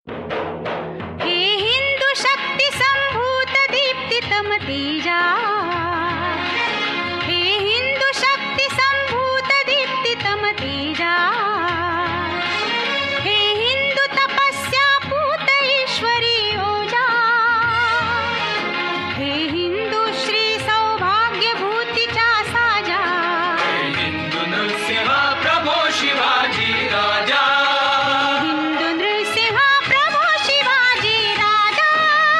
हे हिंदू शक्ती संभूत दीप्तितम तेजा, हे हिंदू शक्ती संभूत दीप्तितम तेजा, हे हिंदू तपस्या पूत ईश्वरी ओजा, हे हिंदू श्री सौभाग्य भूतीचा साजा, हे हिंदू नृसिंह प्रभो शिवाजी राजा, हिंदू नृसिंह प्रभो शिवाजी राजा,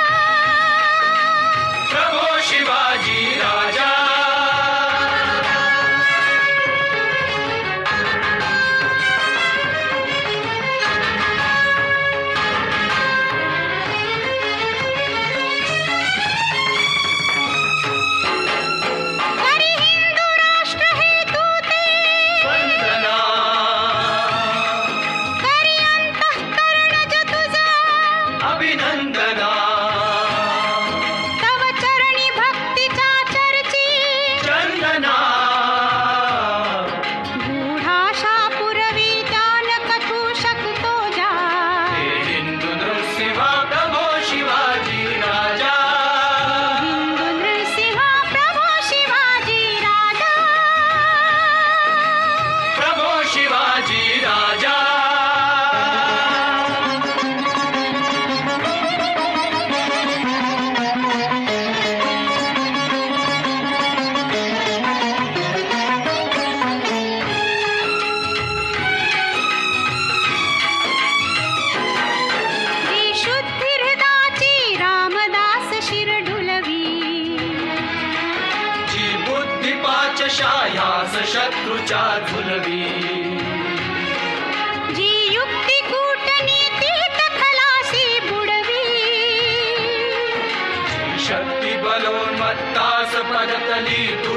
प्रभो शिवाजी राजा. करी हिंदू राष्ट्र हेतू ते, वंदना करी अंतःकरणज तुझा, अभिनंदना तव चरणी भक्तीच्या चर्ची, चंदना गूढाशा पुरवी ज्ञान कथू शकतो जा, हे हिंदू नृसिंह प्रभो शिवाजी राजा, हिंदू नृसिंह प्रभो शिवाजी राजा, प्रभो शिवाजी राजा. जी शुद्धी हृदाची रामदास शिर ढुलवी, जी बुद्धी पाचशायास शत्रूच्या झुलवी, जी युक्ती कूटनीतीत खलासी बुडवी, शक्ती बलोन्मत्तास पदतली